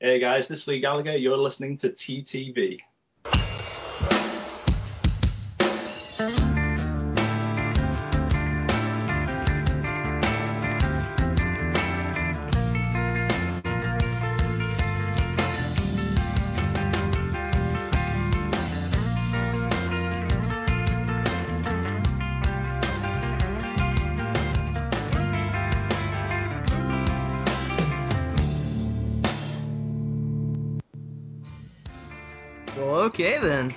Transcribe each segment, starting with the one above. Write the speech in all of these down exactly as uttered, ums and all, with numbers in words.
Hey guys, this is Lee Gallagher. You're listening to T T V. Well, okay then.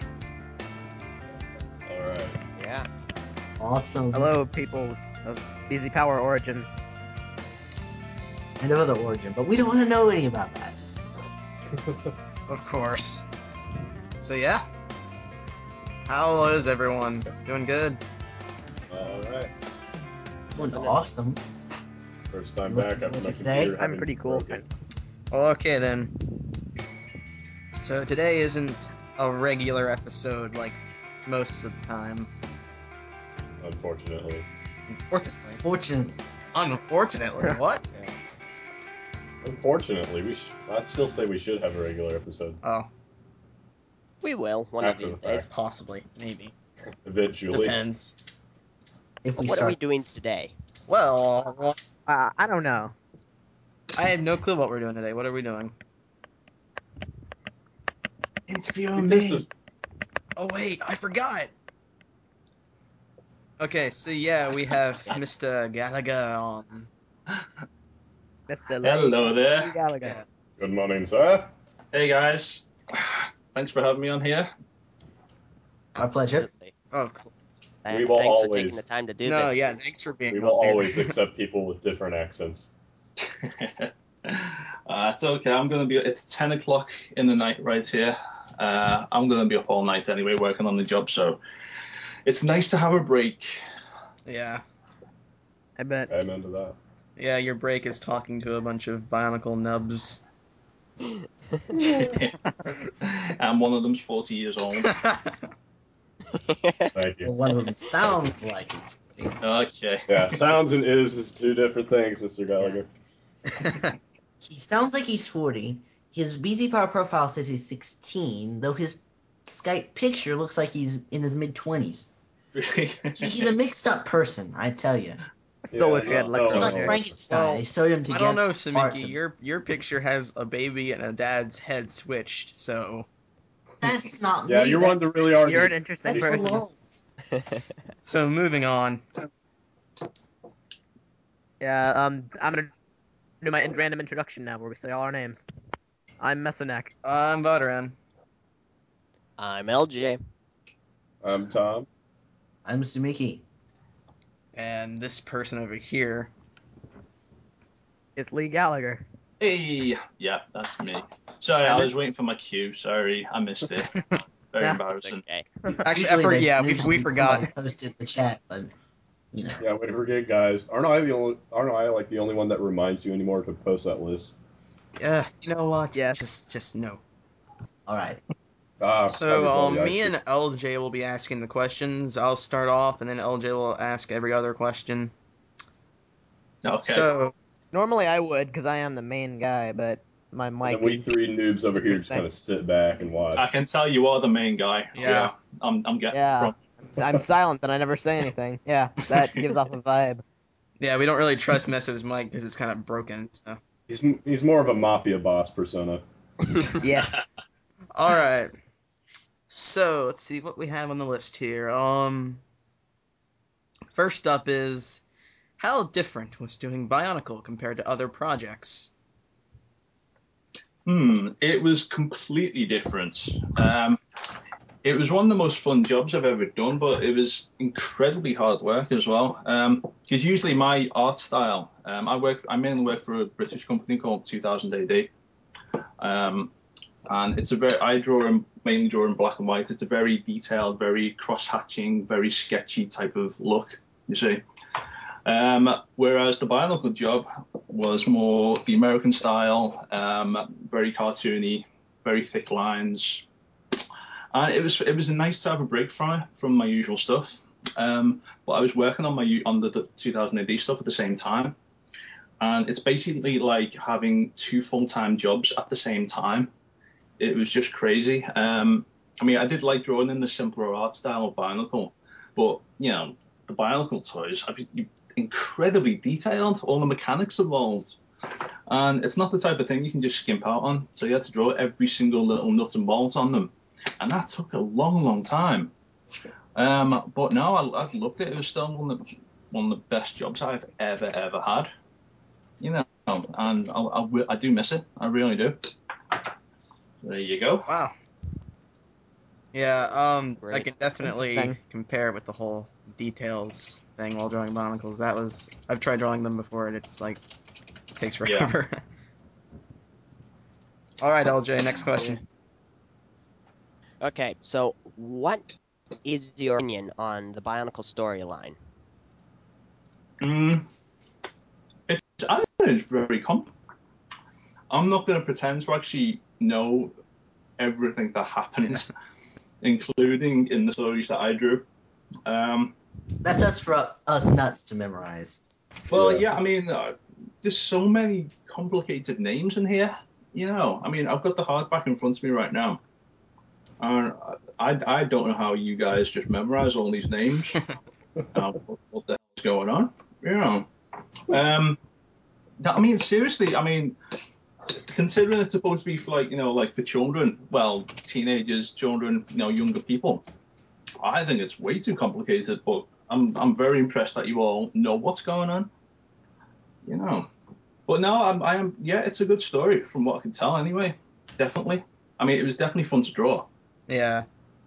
All right. Yeah. Awesome. Hello, peoples of Easy Power Origin. I know the origin, but we don't want to know any about that. Of course. So yeah. How is everyone? Doing good? All right. Doing awesome. First time You back looking after my forward to today? computer I'm having pretty cool. broken. Well, okay then. So today isn't a regular episode like most of the time. Unfortunately. Unfortunately. Fortunately, Unfortunately, what? Unfortunately, we sh- I'd still say we should have a regular episode. Oh, We will one After of these the days. fact. possibly, maybe. Eventually. Depends. if But we what start, are we doing today? Well, Uh, I don't know. I have no clue what we're doing today. What are we doing? I interviewing think this me. is Oh wait, I forgot. Okay, so yeah, we have Mister Gallagher on. Mister Hello Lee there. Gallagher. Yeah. good morning, sir. Hey guys, thanks for having me on here. Our pleasure. Absolutely. Of course. And We will thanks for always- taking the time to do No, this. yeah, thanks for being We on will here. always accept people with different accents. uh, it's okay. I'm gonna be. It's ten o'clock in the night right here. Uh, I'm gonna be up all night anyway, working on the job. So it's nice to have a break. Yeah. I bet. Amen to that. Yeah, your break is talking to a bunch of Bionicle nubs. And one of them's forty years old. Thank Well, you. one of them sounds like it. Okay. Yeah, sounds and is is two different things, Mister Gallagher. He sounds like he's forty. His B Z Power profile says he's sixteen, though his Skype picture looks like he's in his mid twenties. Really? He's a mixed up person, I tell you. I still Yeah, wish we had no, lecture It's no, like no. here. Frankenstein. Well, They sewed him I together. don't know, parts Samiki. of- Your your picture has a baby and a dad's head switched, so That's not Yeah, me. you're that- one to really that's- argue. You're an interesting That's person. Malone. so moving on. Yeah, um, I'm gonna do my random introduction now, where we say all our names. I'm Messonek. I'm Butteren. I'm L J. I'm Tom. I'm Sumiki. And this person over here. It's Lee Gallagher. Hey, yeah, that's me. Sorry, I was waiting for my cue. Sorry, I missed it. Very Nah, embarrassing. Okay. Actually, I Usually for, they- yeah, we, usually we forgot. somebody posted in the chat, but you know. Yeah, we forget, guys. Aren't I the only? Aren't I like the only one that reminds you anymore to post that list? Yeah, you know what? Yes. Just just no. All right. Ah, So might as well um, be me icy. and L J will be asking the questions. I'll start off, and then L J will ask every other question. Okay. So Normally I would, because I am the main guy, but my And mic then we is... three noobs over here just interesting. kind of sit back and watch. I can tell you are the main guy. Yeah. I'm, I'm getting Yeah. from. I'm silent, but I never say anything. Yeah, that gives off a vibe. yeah, we don't really trust Messo's mic because it's kind of broken. So He's he's more of a mafia boss persona. Yes. all right. So let's see what we have on the list here. Um, first up is how different was doing Bionicle compared to other projects? Hmm, it was completely different. Um, it was one of the most fun jobs I've ever done, but it was incredibly hard work as well. Um, because usually my art style, um, I work, I mainly work for a British company called two thousand A D. Um, and it's a very, I draw in, mainly draw in black and white. It's a very detailed, very cross-hatching, very sketchy type of look, you see. Um, whereas the Bionicle job was more the American style, um, very cartoony, very thick lines, and it was it was nice to have a break from it, from my usual stuff. Um, but I was working on my on the, the two thousand A D stuff at the same time, and it's basically like having two full-time jobs at the same time. It was just crazy. Um, I mean, I did like drawing in the simpler art style of Bionicle, but you know, the Bionicle toys have incredibly detailed, all the mechanics involved, and it's not the type of thing you can just skimp out on. So you had to draw every single little nut and bolt on them, and that took a long, long time. Um, but no, I, I loved it. It was still one of the, one of the best jobs I've ever, ever had. You know, and I, I, I do miss it. I really do. There you go. Wow. Yeah, um, I Great. can definitely Interesting. compare with the whole details thing while drawing Bionicles. That was, I've tried drawing them before, and it's like, it takes forever. Alright, L J, next question. Okay, so what is your opinion on the Bionicle storyline? Mm, it, I think it's very complex. I'm not going to pretend to actually know everything that happens, including in the stories that I drew. Um, That's us for us nuts to memorize. well, Yeah. yeah, I mean, uh, there's so many complicated names in here. You know, I mean, I've got the hardback in front of me right now. And I, I don't know how you guys just memorize all these names. uh, what, what the hell's going on? You know. Um, I mean, seriously, I mean, considering it's supposed to be for like, you know, like for children, well, teenagers, children, you know, younger people, I think it's way too complicated, but I'm I'm very impressed that you all know what's going on. You know. But no, I'm, I am, yeah, it's a good story from what I can tell anyway. Definitely. I mean, it was definitely fun to draw. Yeah.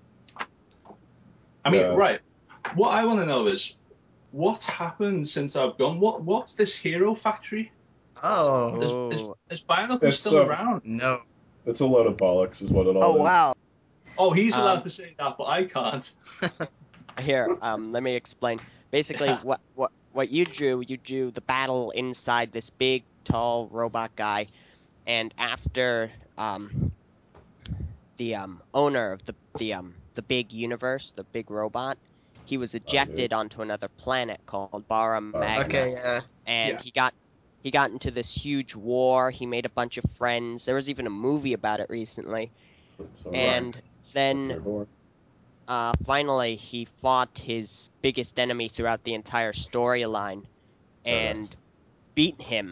I mean, Yeah. right. What I want to know is what's happened since I've gone. What What's this Hero Factory? Oh, Is is, Oh, is Bionicle It's, still um, around? no. It's a load of bollocks, is what it all Oh is. wow. Oh, he's allowed Um, to say that, but I can't. here, um, let me explain. Basically, Yeah. what what what you drew, you drew the battle inside this big, tall robot guy, and after um the um owner of the the um the big universe, the big robot, he was ejected onto another planet called Bara Magna, Okay, yeah. and Yeah. he got he got into this huge war. He made a bunch of friends. There was even a movie about it recently. So, And that's then their door. uh, finally he fought his biggest enemy throughout the entire storyline and beat him.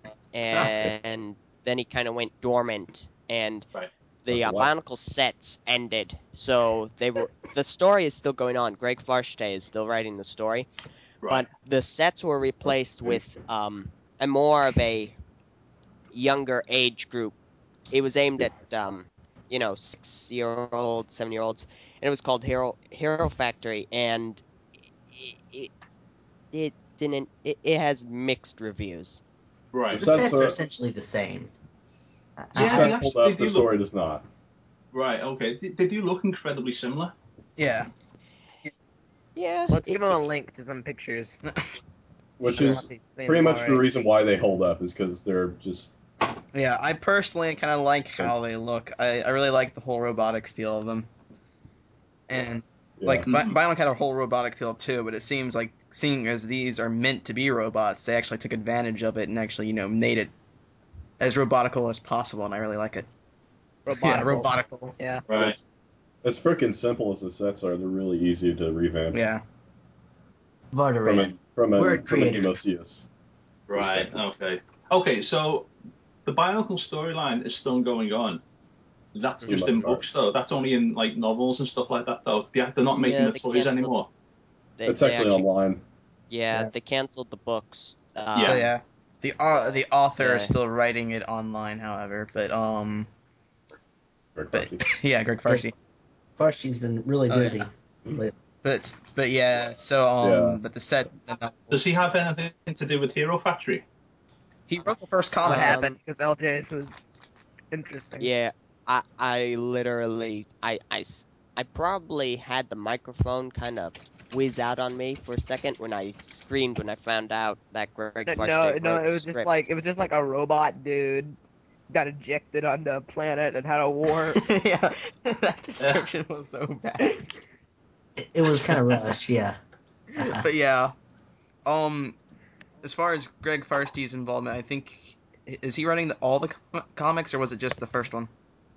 And then he kind of went dormant, and Right. the That's uh, a lot. Bionicle sets ended. So they were the story is still going on. Greg Farshte is still writing the story, Right. but the sets were replaced with um, a more of a younger age group. It was aimed at um, you know, six year olds, seven year olds, and it was called Hero Hero Factory, and it it, it didn't. It, it has mixed reviews. Right. The The sets sets are are essentially the same. I- the Yeah, I- they sets hold actually they up. The do look story does not. right. Okay, they, they do look incredibly similar. Yeah. Yeah, Let's it, give him a it, link to some pictures. Which I don't know is if he's saying pretty them much the alright. reason why they hold up, is because they're just. Yeah, I personally kind of like how they look. I, I really like the whole robotic feel of them. And, Yeah. like, Bi- Mhm. Bionic had a whole robotic feel too, but it seems like, seeing as these are meant to be robots, they actually took advantage of it and actually, you know, made it as robotical as possible, and I really like it. Yeah, Robotical. robotical. Yeah. Right. It's, as freaking simple as the sets are, they're really easy to revamp. Yeah. From Vardaran. an from an Word from an creator. Emosius Right. perspective. Okay. Okay. So the Bionicle storyline is still going on. That's For the just most in part. books, though. That's only in like novels and stuff like that, though. They, they're not making yeah, the they toys canceled. anymore. They It's they actually actually online. yeah, Yeah. they canceled the books. Um, So Yeah. yeah, the uh, the author is Yeah. still writing it online, however, but um, Greg but Farsi. yeah, Greg Farsi. First, she's been really Oh, busy. yeah. But But but yeah, so um, Yeah. but the set, the Does he novels, have anything to do with Hero Factory? he wrote the first What comic. Um, happened? Because L J's was interesting. Yeah, I I literally I I s- I probably had the microphone kind of whiz out on me for a second when I screamed when I found out that Greg No, no, Farshte no, wrote it a was just script. like it was just like a robot dude got ejected onto a planet and had a war. Yeah, that Yeah. description was so bad. it, it was kind of rushed, yeah. Uh-huh. But yeah, um, as far as Greg Farsty's involvement, I think is he writing the, all the com- comics, or was it just the first one?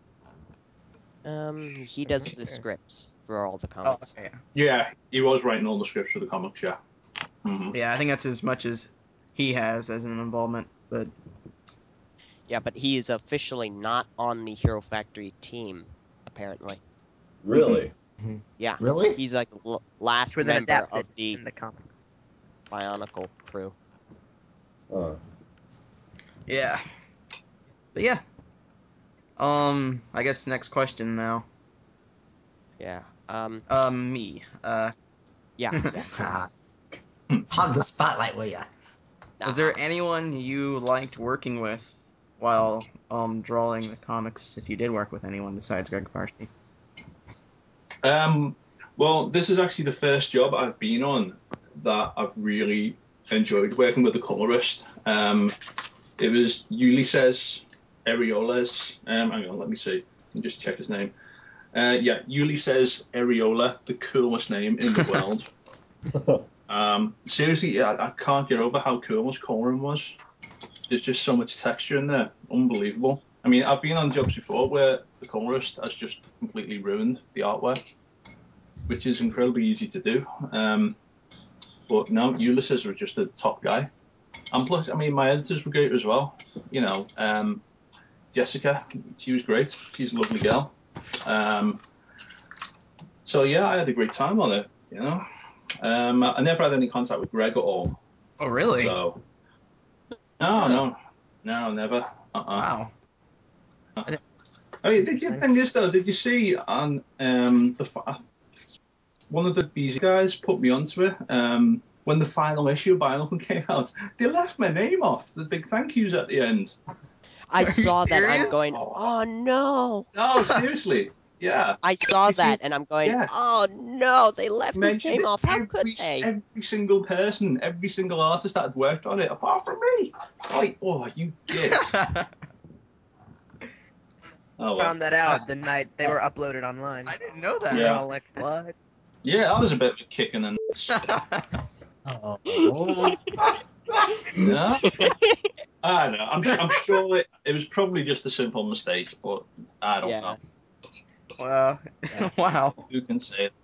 Um, he does the scripts for all the Oh, comics. okay. Yeah, he was writing all the scripts for the comics. Yeah. Mhm. Yeah, I think that's as much as he has as an involvement. But Yeah, but he is officially not on the Hero Factory team, apparently. Really? Yeah, Really? he's like the l- last Which were then member adapted of the in the comics. Bionicle crew. Uh, yeah, but yeah. Um, I guess next question now. Yeah. Um. Um, me. Uh, Yeah. Yeah. Ah. Hog the spotlight, will ya? was there anyone you liked working with while um drawing the comics? If you did work with anyone besides Greg Farsty. Um, well, this is actually the first job I've been on that I've really enjoyed working with the colorist. Um, it was Ulysses Areolas. Um, hang on, let me see. Let me just check his name. Uh, yeah, Ulysses Areola, the coolest name in the world. Um, seriously, yeah, I can't get over how cool his coloring was. There's just so much texture in there, unbelievable. I mean, I've been on jobs before where the colorist has just completely ruined the artwork, which is incredibly easy to do. Um, but no, Ulysses was just a top guy. And plus, I mean, my editors were great as well. You know, um, Jessica, she was great. She's a lovely girl. Um, so yeah, I had a great time on it. You know, um, I never had any contact with Greg at all. Oh, really? So no, no, no, never. Uh-uh. Wow. I mean, did you think this though? Did you see on um, the one of the B Z guys put me onto it? Um, when the final issue of Bionicle came out, they left my name off the big thank yous at the end. I Are you saw that. I'm serious? going. Oh no! Oh, seriously? Yeah. I saw You see- that, and I'm going. yeah. Oh no! They left his Mentioned name it off. How could every, they? every single person, every single artist that had worked on it, apart from me. Like, oh, you git. Oh, well. Found that out the night they were uploaded online. I didn't know We were Yeah. that. all like, what? Yeah, that was a bit of a kick in the nuts. Oh. Yeah. I don't know. I'm, I'm sure it, it was probably just a simple mistake, but I don't Yeah. know. Wow. Wow. Who can say it?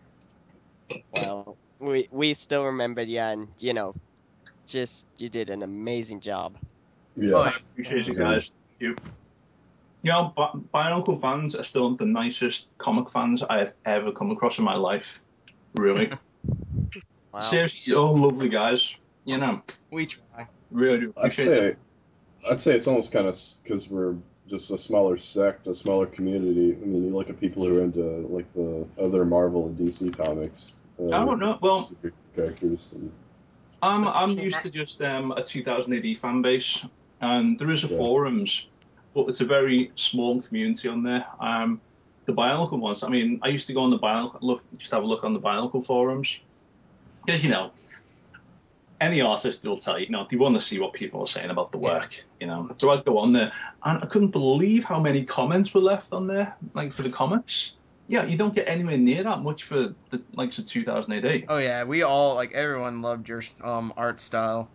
Well, we we still remember you, and you know, just you did an amazing job. yeah. I appreciate you guys. Thank you. You know, Bi- Bionicle fans are still the nicest comic fans I have ever come across in my life. Really. Wow. Seriously, you're all lovely guys. You know, We try. really do I'd appreciate it. say, I'd say it's almost kind of because we're just a smaller sect, a smaller community. I mean, you look at people who are into like the other Marvel and D C comics. Uh, I don't know. Well, super characters. And, I'm I'm used to just um, a two thousand A D fan base, and there is a Yeah. forums, but it's a very small community on there. Um, the Bionicle ones. I mean, I used to go on the Bionicle look, just have a look on the Bionicle forums, because you know, any artist will tell you, you know, they want to see what people are saying about the work, you know. So I'd go on there, and I couldn't believe how many comments were left on there, like for the comics. Yeah, you don't get anywhere near that much for the likes of two thousand A D. Oh yeah, we all like everyone loved your um art style.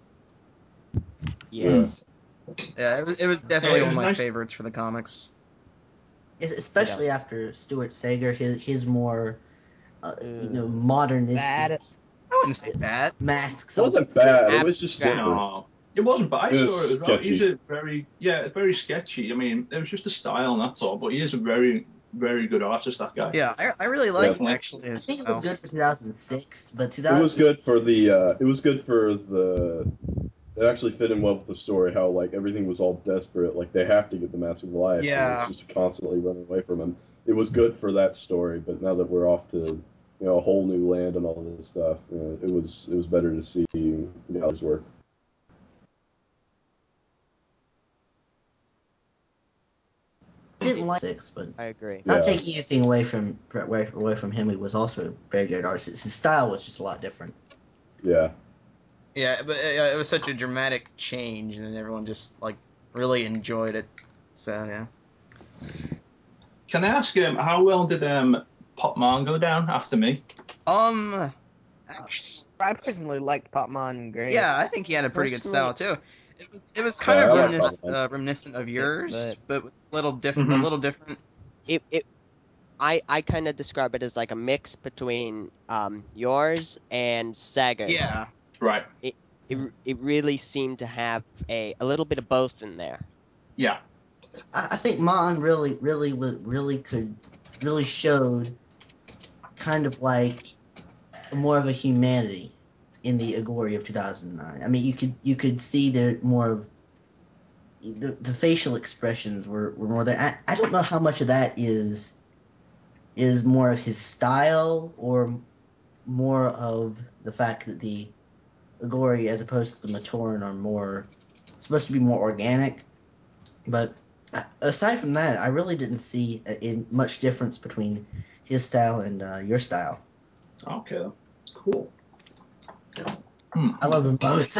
Yeah. Yeah, it was, it was definitely It one was of my nice. favorites for the comics. Es- Especially after Stuart Sager, his his more, uh, you know, Ugh. modernistic Bad. I wouldn't say bad. masks. it on wasn't scripts. bad. It was just Abstract. different. No, it wasn't, but I It was saw it as well. He's sketchy. a very, yeah, very sketchy. I mean, it was just a style, and that's all. But he is a very, very good artist. That guy. Yeah, I, I really like Definitely. actually I his think it was style. good for two thousand six, but It was 2000 good for the. Uh, it was good for the. It actually fit in well with the story. How like everything was all desperate. Like they have to get the Mask of Goliath. And Yeah. it's just constantly running away from him. It was good for that story. But now that we're off to, you know, a whole new land and all this stuff, you know, it was it was better to see Gallagher's work. didn't like six, but I agree. not Yeah. taking anything away from away, away from him. He was also a very good artist. His style was just a lot different. Yeah. Yeah, but uh, it was such a dramatic change, and everyone just like really enjoyed it. So yeah. Can I ask him how well did um Pop Man go down after me? Um, actually, I personally liked Popmon great. Yeah, I think he had a pretty good style Personally- too. It was it was kind Yeah, of I like reminis- Popmon. uh, reminiscent of yours, but- but with a little different. Mhm. A little different. It it I I kind of describe it as like a mix between um yours and Sager's. Yeah. Right. It it it really seemed to have a a little bit of both in there. Yeah. I, I think Mon really, really, wa- really could, really showed kind of like more of a humanity in the Agori of two thousand nine. I mean, you could you could see there more of the, the facial expressions were, were more there. I, I don't know how much of that is is more of his style or more of the fact that the Agori as opposed to the Matoran are more supposed to be more organic. But uh, aside from that, I really didn't see a, in much difference between his style and uh, your style. Okay. Cool. Hmm. I love them both.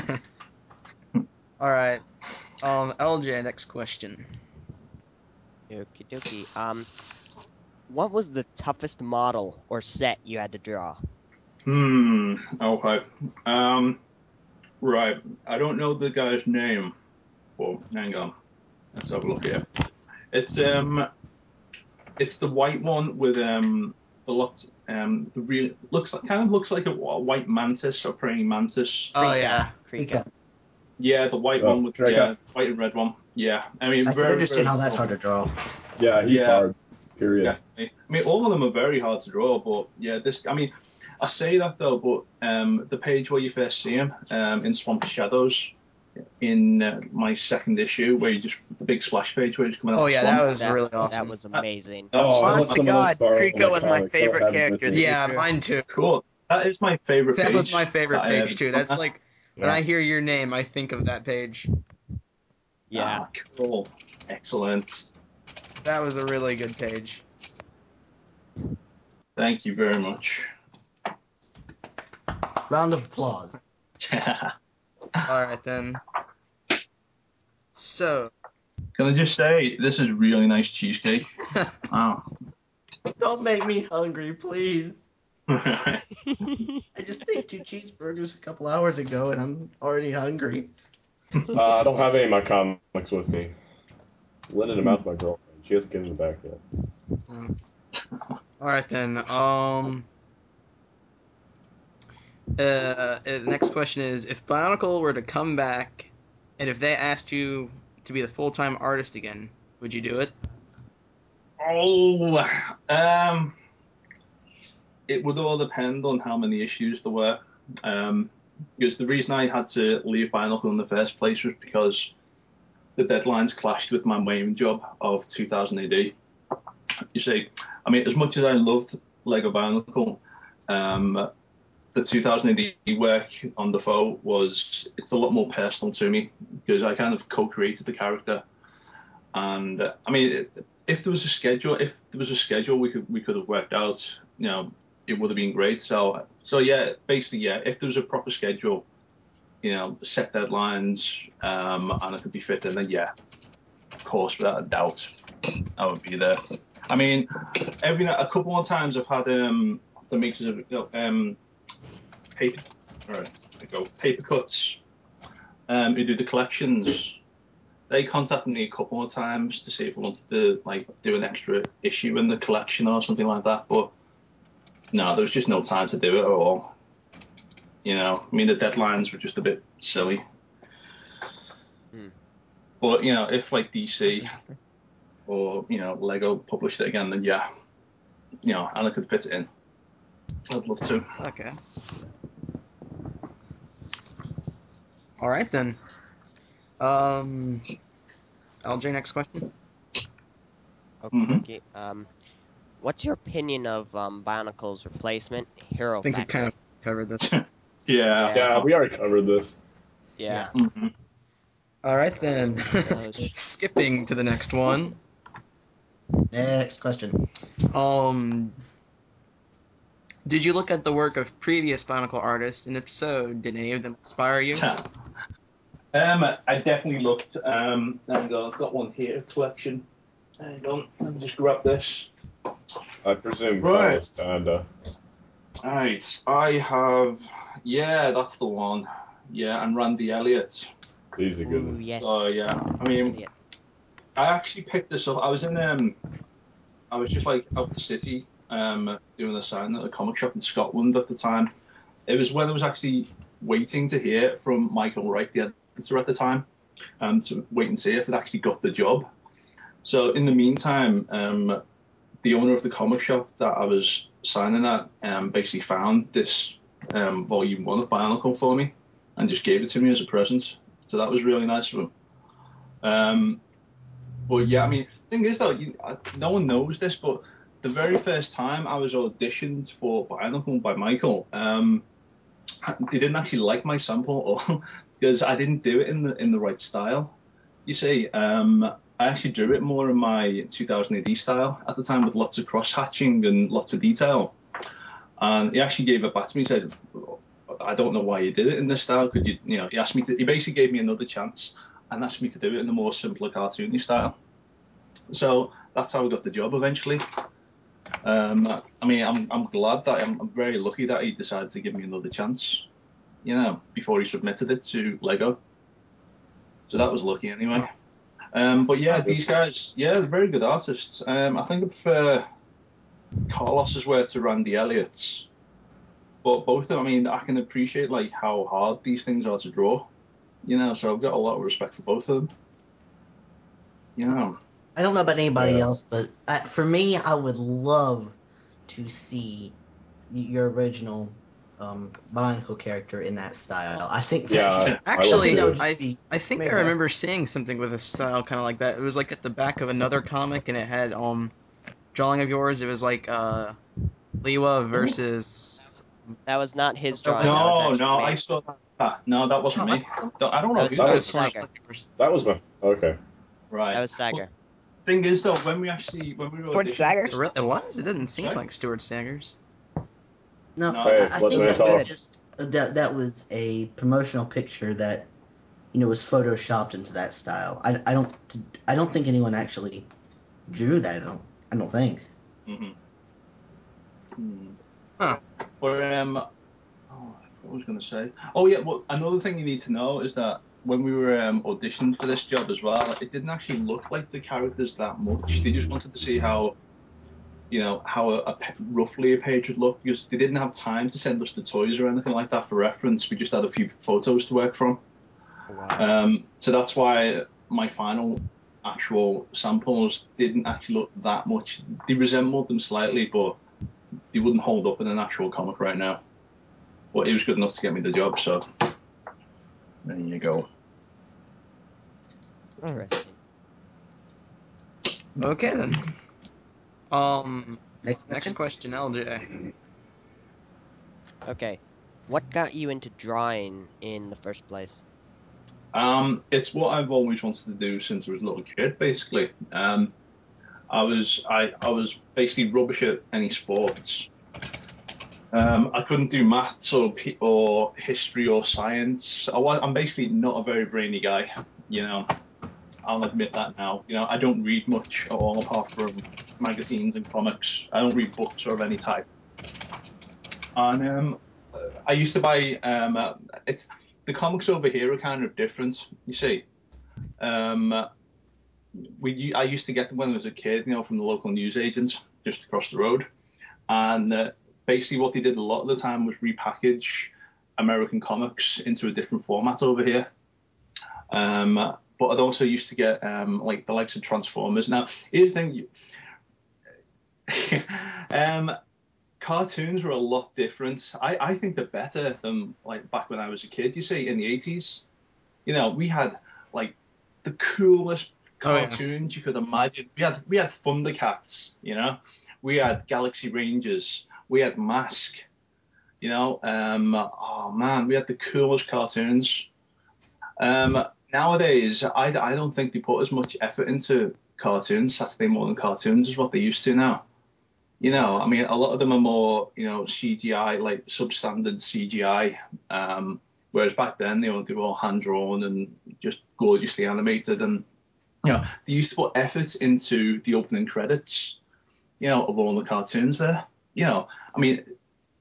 All right. Um, L J, next question. Okie dokie. Um, what was the toughest model or set you had to draw? Hmm. Okay. Um. Right. I don't know the guy's name. Well, hang on. Let's have a look here. It's um. It's the white one with um. The lot. Um. The real looks like kind of looks like a, a white mantis or praying mantis. Oh Krika. yeah. Krika. Yeah, the white Oh, one with the Draco. uh, white and red one. Yeah. I mean, I can very, understand very how that's cool. hard to draw. Yeah, he's Yeah. hard. Period. Definitely. I mean, all of them are very hard to draw, but yeah, this. I mean, I say that though, but um, the page where you first see him um, in Swampy Shadows, in uh, my second issue, where you just the big splash page where he's coming out Oh the yeah, swamp. that was That really that awesome. was amazing. That's, Oh, I Honest want to some of those God, Star Kriko Wars was my comics. I don't favorite have them character with this me. Yeah, issue. mine too. cool. That is my favorite page. That was my favorite that I page ever too. done. That's like when Yeah. I hear your name, I think of that page. Yeah. Ah, cool. Excellent. That was a really good page. Thank you very much. Round of applause. All right then. So, Can I just say, this is really nice cheesecake. Wow. Don't make me hungry, please. Yeah, I just ate two cheeseburgers a couple hours ago, and I'm already hungry. Uh, I don't have any of my comics with me. Lending them out to my girlfriend. She hasn't given them back yet. all right then. Um. Uh, uh, the next question is: if Bionicle were to come back, and if they asked you to be the full-time artist again, would you do it? oh, um, it would all depend on how many issues there were. Um, because the reason I had to leave Bionicle in the first place was because the deadlines clashed with my main job of two thousand A D. You see, I mean, as much as I loved Lego Bionicle, um, the two thousand A D work on the foe was it's a lot more personal to me because I kind of co-created the character, and uh, I mean, if there was a schedule, if there was a schedule we could we could have worked out, you know, it would have been great. So, so yeah, basically, yeah, if there was a proper schedule, you know, set deadlines, um, and it could be fit in, then yeah, of course, without a doubt, I would be there. I mean, every a couple more times I've had um the makers of you know, um paper, all right, there we go, paper cuts, um, who do the collections. They contacted me a couple more times to see if I wanted to like do an extra issue in the collection or something like that, but no, there was just no time to do it at all. You know, I mean, the deadlines were just a bit silly. Hmm. But you know, if like D C Interesting. or you know Lego published it again, then yeah, you know, and I could fit it in. I'd love to. Okay. All right then. Um, L J, next question. Okie Mhm. dokie. Um, what's your opinion of um Bionicle's replacement, Hero I think we Factory? kind of covered this. Yeah. Yeah. Yeah, we already covered this. Yeah. Mhm. All right then. Those- Skipping to the next one. Next question. Um, did you look at the work of previous Bionicle artists, and if so, did any of them inspire you? Um, I definitely looked. Um, there we go. I've got one here, collection. There you go. Let me just grab this. I presume Right. Carlos Tanda. Right. I have. Yeah, that's the one. Yeah, and Randy Elliott. He's a good Ooh, one. yes. Oh yeah, I mean, Elliot. I actually picked this up. I was in um, I was just like out the city, um, doing a sign at a comic shop in Scotland at the time. It was when I was actually waiting to hear from Michael Wright, the editor at the time, um, to wait and see if it actually got the job. So in the meantime, um, the owner of the comic shop that I was signing at um, basically found this um, volume one of Bionicle for me and just gave it to me as a present. So that was really nice of him. Um, but yeah, I mean, thing is though, you, I, no one knows this, but the very first time I was auditioned for Bionicle by Michael, um, they didn't actually like my sample, or because I didn't do it in the in the right style. You see, um, I actually drew it more in my two thousand A D style at the time, with lots of cross hatching and lots of detail. And he actually gave it back to me. He said, "I don't know why you did it in this style. Could you, you know?" He asked me to. He basically gave me another chance and asked me to do it in a more simpler, cartoony style. So that's how I got the job eventually. Um, I mean, I'm I'm glad that I'm, I'm very lucky that he decided to give me another chance. You know, before he submitted it to Lego. So that was lucky anyway. Um, but yeah, these guys, yeah, they're very good artists. Um, I think I prefer Carlos's work to Randy Elliott's. But both of them, I mean, I can appreciate like how hard these things are to draw. You know, so I've got a lot of respect for both of them. You know. I don't know about anybody Yeah. else, but I, for me, I would love to see your original um, Bionicle character in that style. I think that, Yeah, I, Actually, I that love would it. I just be I think I Maybe. remember seeing something with a style kind of like that. It was like at the back of another comic, and it had um drawing of yours. It was like uh Liwa versus. That was not his That drawing. wasn't. That was No, actually no, I made. saw that. No, that wasn't Oh, I me. Don't- I don't That know was who thought that it that was was one of was. Saga. yours. That was my okay. Right. That was Saga. Well, thing is, though, when we actually when we were Stuart auditioning Stagger? for It, this, re- it was. It didn't seem Sorry? like Stuart Staggers. no. No, Hey, I, I let the think man that was talk. just that that was a promotional picture that you know was photoshopped into that style. I, I don't I don't think anyone actually drew that. I don't I don't think. hmm Hmm. Huh. But um, oh, I forgot what I was going to say. Oh yeah, well, another thing you need to know is that when we were um, auditioned for this job as well, it didn't actually look like the characters that much. They just wanted to see how, you know, how a, a pa- roughly a page would look, because they didn't have time to send us the toys or anything like that for reference. We just had a few photos to work from. Wow. Um, so that's why my final actual samples didn't actually look that much. They resembled them slightly, but they wouldn't hold up in an actual comic right now. But it was good enough to get me the job, so there you go. Interesting. Okay then. Um. Next Next question. question, L J. Okay. What got you into drawing in the first place? Um, it's what I've always wanted to do since I was a little kid, basically. Um, I was I, I was basically rubbish at any sports. Um, I couldn't do maths or P- or history or science. I was, I'm basically not a very brainy guy, you know. I'll admit that now. You know, I don't read much at all apart from magazines and comics. I don't read books of any type. And um, I used to buy um, uh, it's the comics over here are kind of different. You see, um, we I used to get them when I was a kid, you know, from the local newsagents just across the road. And uh, basically, what they did a lot of the time was repackage American comics into a different format over here. Um, but I'd also used to get um, like the likes of Transformers. Now, here's the thing: um, cartoons were a lot different. I, I think they're better than like back when I was a kid. You see, in the eighties, you know, we had like the coolest Oh yeah. cartoons you could imagine. We had we had Thundercats, you know, we had Galaxy Rangers, we had Mask, you know. Um, oh man, we had the coolest cartoons. Um, nowadays, I, I don't think they put as much effort into cartoons, Saturday morning cartoons, as what they used to now. You know, I mean, a lot of them are more, you know, C G I, like substandard C G I. Um, whereas back then, they were, they were all hand drawn and just gorgeously animated. And, you know, they used to put effort into the opening credits, you know, of all the cartoons there. You know, I mean,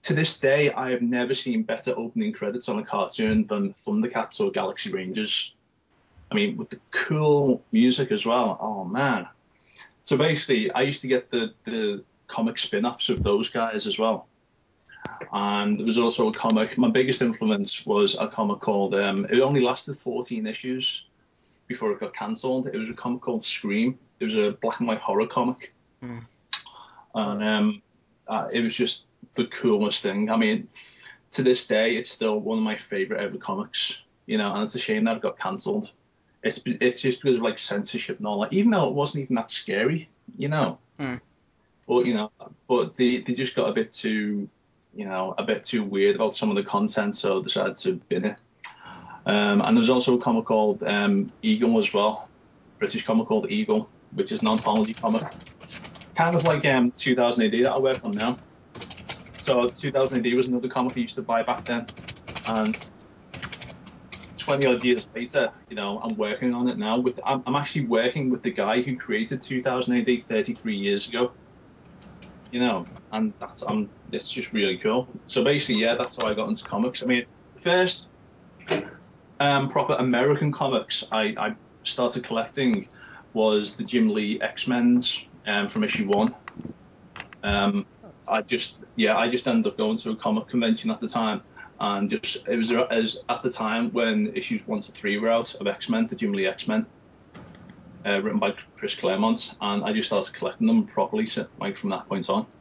to this day, I have never seen better opening credits on a cartoon than Thundercats or Galaxy Rangers. I mean, with the cool music as well. Oh man! So basically, I used to get the the comic spin-offs of those guys as well. And there was also a comic. My biggest influence was a comic called. Um, it only lasted fourteen issues before it got cancelled. It was a comic called Scream. It was a black and white horror comic, Hmm. and um, uh, it was just the coolest thing. I mean, to this day, it's still one of my favorite ever comics. You know, and it's a shame that it got cancelled. It's it's just because of like censorship and all that. Even though it wasn't even that scary, you know. Hmm. But you know, but they they just got a bit too, you know, a bit too weird about some of the content, so decided to bin it. Um, and there's also a comic called um, Eagle as well, British comic called Eagle, which is an anthology comic, kind of like um, two thousand A D that I work on now. So two thousand A D was another comic I used to buy back then, and twenty odd years later, you know, I'm working on it now. With I'm, I'm actually working with the guy who created two thousand A D thirty-three years ago. You know, and that's um, it's just really cool. So basically, yeah, that's how I got into comics. I mean, first um, proper American comics I, I started collecting was the Jim Lee X-Men's um, from issue one. Um, I just yeah, I just ended up going to a comic convention at the time, and just it was as at the time when issues one to three were out of X-Men, the Jim Lee X-Men, uh, written by Chris Claremont, and I just started collecting them properly, so, like from that point on.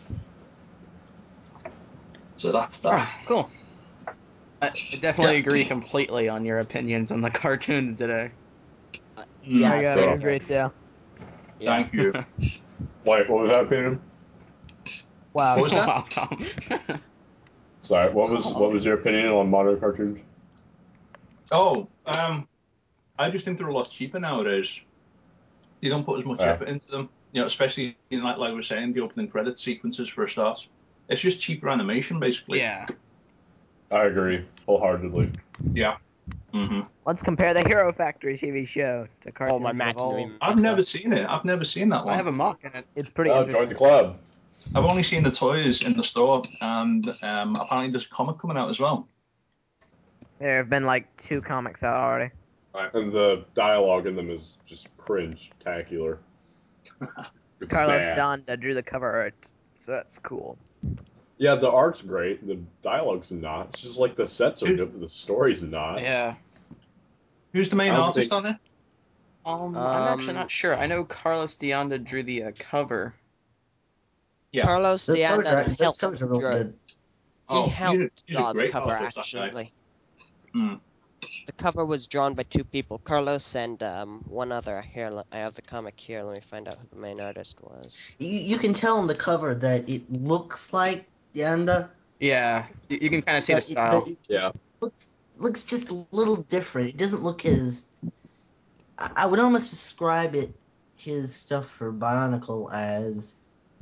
So that's that. Oh, cool. I I definitely Yeah. agree completely on your opinions on the cartoons today. Yeah, I got same it. here. Great too. Yeah. Thank you. Wait, what was that opinion? Wow. What was that? Wow, Tom. Sorry, what was what was your opinion on modern cartoons? Oh, um, I just think they're a lot cheaper nowadays. They don't put as much Yeah. effort into them, you know, especially in like like we were saying, the opening credit sequences for a start. It's just cheaper animation, basically. Yeah. I agree wholeheartedly. Yeah. hmm Let's compare the Hero Factory T V show to cartoons Oh, my of imaginary old. I've never stuff. seen it. I've never seen that I have one. a mock in it. It's pretty Oh, interesting. join the club. I've only seen the toys in the store, and um, apparently there's a comic coming out as well. There have been like two comics out already. And the dialogue in them is just cringe-tacular. It's Carlos bad. Donda drew the cover art, so that's cool. Yeah, the art's great. The dialogue's not. It's just like the sets are Who- good, but the story's not. Yeah. Who's the main I don't artist think- on it? Um, I'm actually Um, not sure. I know Carlos Deonda drew the uh, cover. Yeah. Carlos Those covers Deanda are those helped covers are really draw. good. He Oh, he's a, helped he's a draw the great cover artist, that guy. actually. Hmm. The cover was drawn by two people, Carlos and um, one other. Here, le- I have the comic here. Let me find out who the main artist was. You, you can tell on the cover that it looks like Yanda, Yeah. You, you can kind of see the but it, style. but it Yeah. looks looks just a little different. It doesn't look as I I would almost describe it his stuff for Bionicle as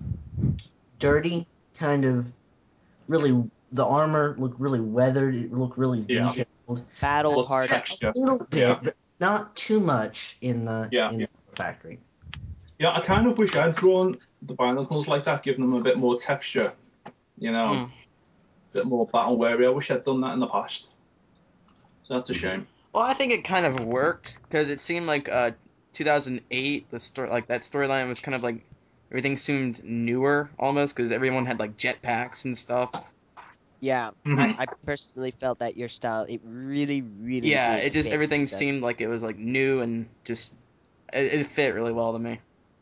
dirty, kind of really the armor looked really weathered, it looked really Yeah. detailed. Battle Lots of Hardened. texture. A little bit, Yeah. but not too much in the Yeah. in the factory. Yeah, I kind of wish I'd drawn the Bionicles like that, given them a bit more texture, you know, Mm. a bit more battle weary. I wish I'd done that in the past. So that's a shame. Well, I think it kind of worked because it seemed like uh, two thousand eight, the story, like that storyline was kind of like everything seemed newer almost because everyone had like jetpacks and stuff. Yeah, Mhm. I, I personally felt that your style, it really, really Yeah, did it just fit everything the- seemed like it was like new and just it, it fit really well to me.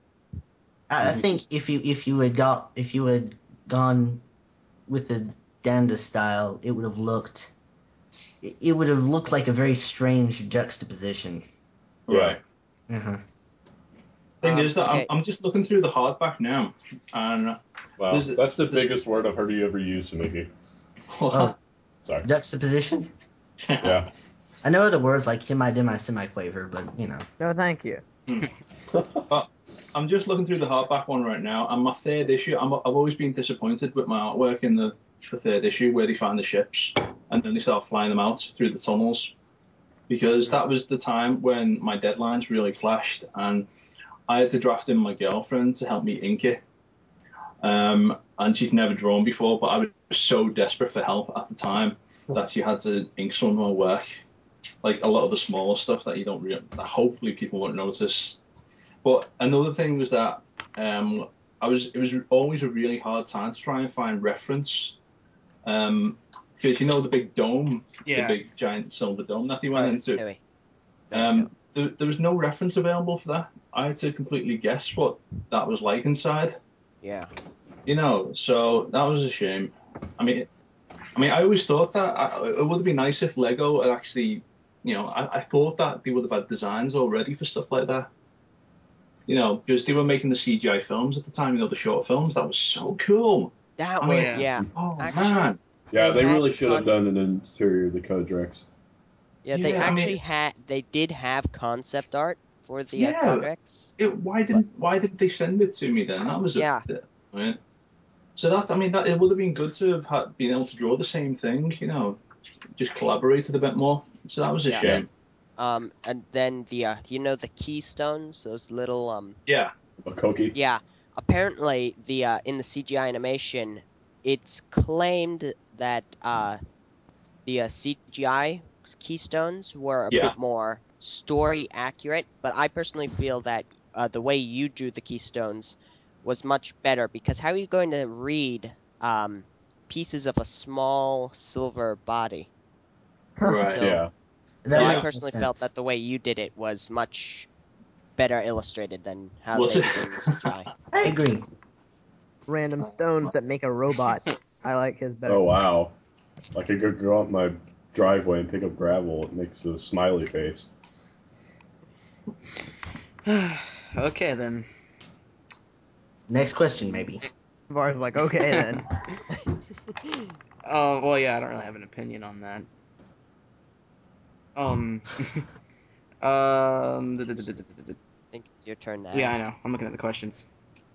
I, I Mhm. think if you if you had got if you had gone with the Danda style, it would have looked it, it would have looked like a very strange juxtaposition. Right. Uh-huh. Thing Um, is that I'm, okay. I'm just looking through the hardback now, and Wow, There's- that's the there's- biggest word I've heard you ever use, Samiki. Oh, Sorry. juxtaposition. Yeah. I know other words like hemi, demi, semiquaver, but you know. No, thank you. I'm just looking through the hardback one right now, and my third issue. I'm, I've always been disappointed with my artwork in the, the third issue where they find the ships and then they start flying them out through the tunnels, because that was the time when my deadlines really clashed, and I had to draft in my girlfriend to help me ink it. Um, and she's never drawn before. But I was so desperate for help at the time that she had to ink some of my work, like a lot of the smaller stuff that you don't really, that hopefully people won't notice. But another thing was that um, I was it was always a really hard time to try and find reference, um, because you know the big dome, Yeah. the big giant silver dome that they went Right, into. anyway. Um, there, there was no reference available for that. I had to completely guess what that was like inside. Yeah. You know, so that was a shame. I mean, I mean, I always thought that I, it would have been nice if Lego had actually, you know, I, I thought that they would have had designs already for stuff like that. You know, because they were making the C G I films at the time, you know, the short films. That was so cool. That I was, mean, yeah. yeah. Oh, Actually, man. Yeah, They they, had really should have con- done an interior of the Codex. Yeah, they Yeah, I mean- actually had, they did have concept art for the uh, Yeah. Codex. It, why didn't Why didn't they send it to me then? That was a Yeah. bit. Right? So that's, I mean, that it would have been good to have had, been able to draw the same thing, you know, just collaborated a bit more. So that was a Yeah. shame. Um, and then the, uh, you know, the keystones, those little, um, Yeah. Makoki. yeah. Apparently, the, uh, in the C G I animation, it's claimed that, uh, the uh, C G I keystones were a Yeah. bit more story accurate, but I personally feel that uh, the way you drew the keystones was much better because how are you going to read um, pieces of a small silver body? Right. So, Yeah. That so I makes no personally felt sense. that the way you did it was much better illustrated than how Was they it? did it in the C G I. I agree. Random stones that make a robot. I like his better. Oh wow. I could go, go out my driveway and pick up gravel. It makes a smiley face. Okay, then. Next question, maybe. Var's like, okay then. Oh, well, yeah, I don't really have an opinion on that. Um. um. I think it's your turn now. Yeah, I know. I'm looking at the questions.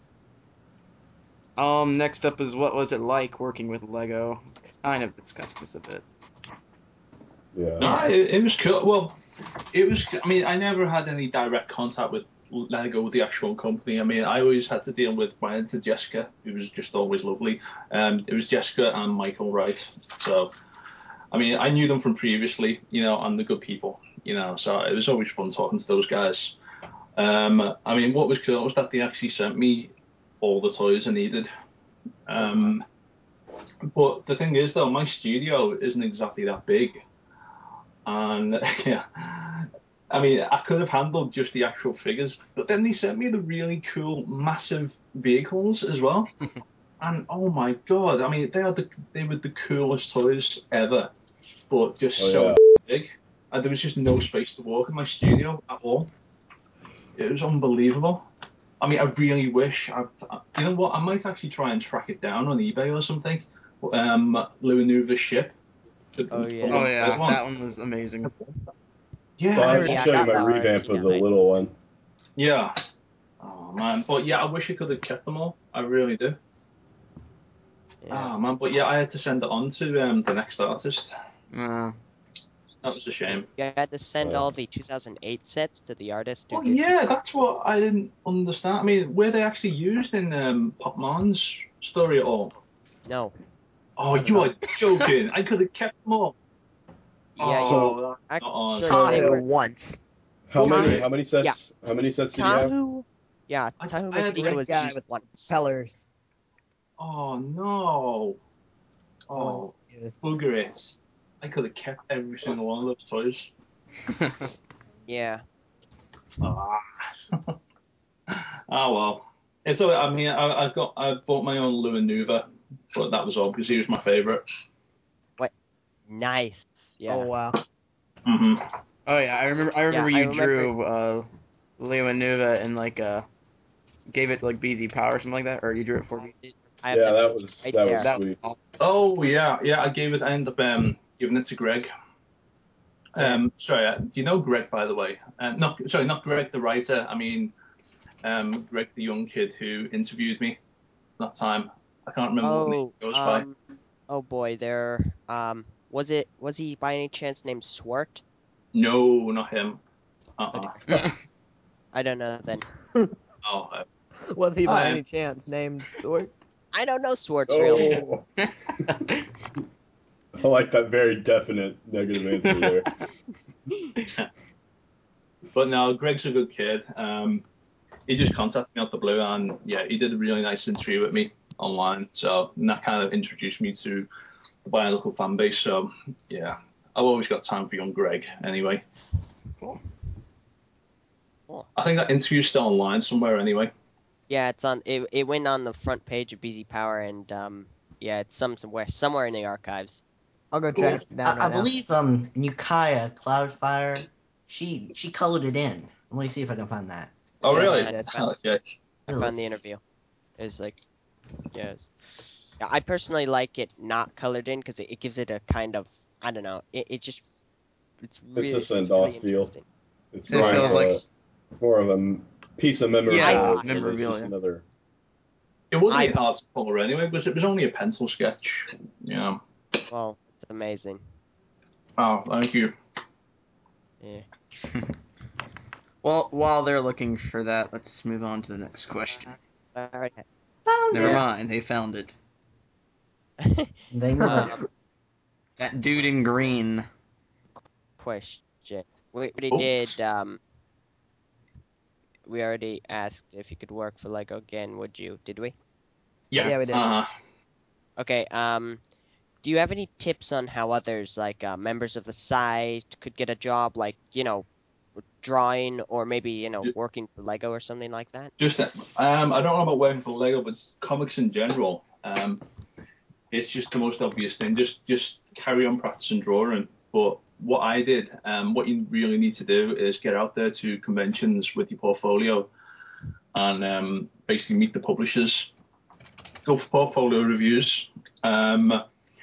Um. Next up is what was it like working with Lego? Kind of discussed this a bit. Yeah. No, it, it was cool. Well, it was. I mean, I never had any direct contact with Lego, with the actual company. I mean, I always had to deal with my editor Jessica, who was just always lovely. Um, it was Jessica and Michael Wright. So, I mean, I knew them from previously, you know, and the good people, you know. So it was always fun talking to those guys. Um, I mean, what was cool was that they actually sent me all the toys I needed. Um, but the thing is, though, my studio isn't exactly that big. And yeah, I mean, I could have handled just the actual figures, but then they sent me the really cool, massive vehicles as well. And oh my god, I mean, they are the they were the coolest toys ever, but just Oh so yeah. big, and there was just no space to walk in my studio at all. It was unbelievable. I mean, I really wish. I, you know what? I might actually try and track it down on eBay or something. Um, Luanuva's ship. The, Oh, the yeah. Oh one- yeah, one. that one was amazing. Yeah, Well, I I was should Yeah, show you got my that revamp already, of the yeah. little one. Yeah. Oh man, but yeah, I wish I could have kept them all. I really do. Yeah. Oh man, but yeah, I had to send it on to um, the next artist. Uh, That was a shame. You had to send Uh, all the two thousand eight sets to the artist who Well, did yeah, the. that's what I didn't understand. I mean, were they actually used in um, Popmon's story at all? No. Oh, Not at you all. are joking! I could have kept them all. Yeah, So- Oh, that's not on. actually, So- they Tahu were. once. How Okay. many? How many sets? How many sets did you have? Tahu. Yeah, I- Tahu I was had the red was guy used with once. Pellers. Oh no! Oh, Yes. bugger it! I could have kept every single one of those toys. Yeah. Ah. Oh well. It's all, I mean, I, I got I bought my own Luanuva, but that was all because he was my favorite. Nice. Yeah. Oh wow. hmm oh yeah, I remember. I remember Yeah, I you remember- drew uh, Leo and Nuva and like uh, gave it like B Z Power or something like that, or you drew it for me. I have Yeah, them that was right that there. was That was sweet. awesome. Oh yeah, yeah. I gave it. I ended up um, giving it to Greg. Um, sorry, uh, do you know Greg, by the way? Uh, not sorry, not Greg the writer. I mean, um, Greg the young kid who interviewed me that time. I can't remember what name Oh, he goes by. um, oh boy, there. Um, was it? Was he by any chance named Swart? No, not him. Uh-uh. I don't know then. Oh, uh, Was he by Hi. any chance named Sword? I don't know Swart's real name. Oh, I like that very definite negative answer there. But no, Greg's a good kid. Um, he just contacted me out the blue, and yeah, he did a really nice interview with me online. So and that kind of introduced me to the Bionicle fan base. So yeah, I've always got time for young Greg. Anyway, Cool. Cool. I think that interview's still online somewhere. Anyway, Yeah, it's on. It, it went on the front page of B Z Power, and um, yeah, it's some somewhere somewhere in the archives. I'll go Cool. track it down I, I right now. believe um Nukaya Cloudfire, she she colored it in. Let me see if I can find that. oh Yeah, really? I did. Okay. I Ooh, found the let's- interview. It's like, yeah, it's- yeah. I personally like it not colored in because it, it gives it a kind of, I don't know. It, it just it's really It's a it's send-off really feel. interesting. It's It more feels of like a, more of a m- piece of memorabilia. Yeah, than it's just memorabilia. another. It would I- be hard to color anyway because it was only a pencil sketch. Yeah. Well, it's amazing. Oh, thank you. Yeah. Well, while they're looking for that, let's move on to the next question. All right. Found Never it. mind, they found it. They know it. um, That dude in green. question. We already Oh. did. Um, we already asked if you could work for Lego again. Would you? Did we? Yeah. Yeah, we did. Uh-huh. Okay. Um, do you have any tips on how others, like uh, members of the site, could get a job, like you know, drawing or maybe you know Ju- working for Lego or something like that? Just that. Um, I don't know about working for Lego, but comics in general. Um, it's just the most obvious thing. Just just carry on practicing drawing. But what I did, um, what you really need to do is get out there to conventions with your portfolio and um, basically meet the publishers. Go for portfolio reviews. Um,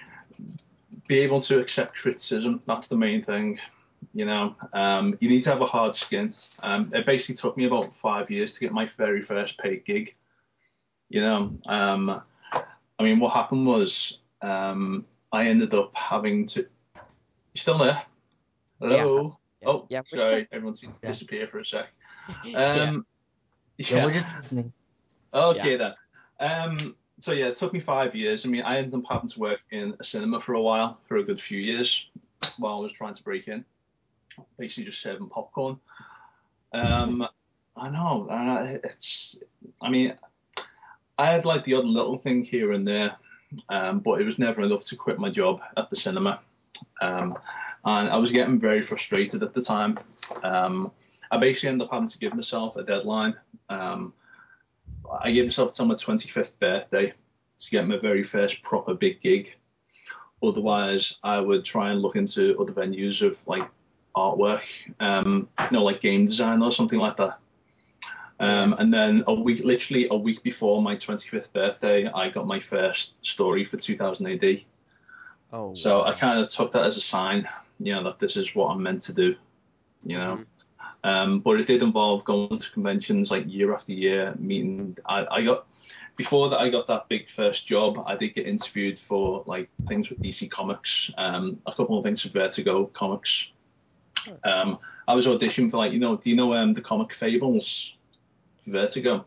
be able to accept criticism. That's the main thing. You know, um, you need to have a hard skin. Um, it basically took me about five years to get my very first paid gig. You know, um, I mean, what happened was um, I ended up having to. You still there? Hello. Yeah. Oh, Yeah. We're sorry. Everyone seems to Yeah. disappear for a sec. still. Um, Yeah, we're just listening. Okay then. Um, so yeah, it took me five years. I mean, I ended up having to work in a cinema for a while, for a good few years, while I was trying to break in. Basically, just serving popcorn. Um, I know. Uh, it's. I mean, I had like the odd little thing here and there, um, but it was never enough to quit my job at the cinema. Um, and I was getting very frustrated at the time. Um, I basically ended up having to give myself a deadline. Um, I gave myself till my twenty-fifth birthday to get my very first proper big gig. Otherwise, I would try and look into other venues of like artwork, um, you know, like game design or something like that. Um, and then a week, literally a week before my twenty-fifth birthday, I got my first story for two thousand A D. Oh. So wow. I kind of took that as a sign, you know, that this is what I'm meant to do, you know. Mhm. Um, but it did involve going to conventions like year after year, meeting. I, I got before that I got that big first job. I did get interviewed for like things with D C Comics, um, a couple of things with Vertigo Comics. Um, I was auditioning for like you know, do you know um, the comic Fables, Vertigo?